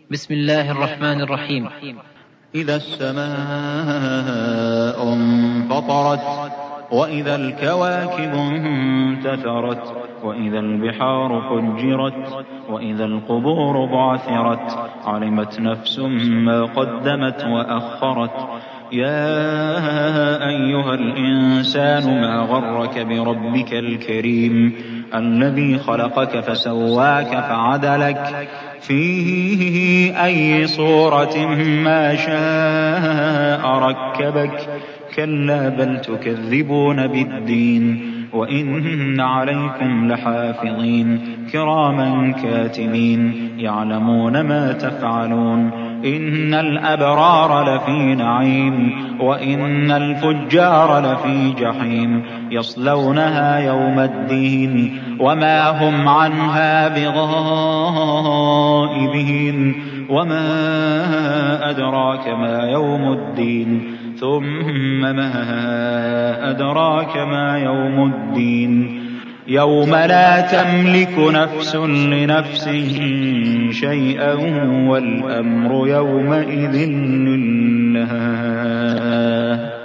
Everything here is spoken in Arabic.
بسم الله الرحمن الرحيم. إذا السماء انفطرت وإذا الكواكب انتثرت وإذا البحار فجرت وإذا القبور بعثرت علمت نفس ما قدمت وأخرت. يا أيها الإنسان ما غرك بربك الكريم الذي خلقك فسواك فعدلك في أي صورة ما شاء ركبك. كلا بل تكذبون بالدين وإن عليكم لحافظين كراما كاتبين يعلمون ما تفعلون. إن الأبرار لفي نعيم وإن الفجار لفي جحيم يصلونها يوم الدين وما هم عنها بغائبين. وما أدراك ما يوم الدين ثم ما أدراك ما يوم الدين يوم لا تملك نفس لنفس شيئا والأمر يومئذ لله.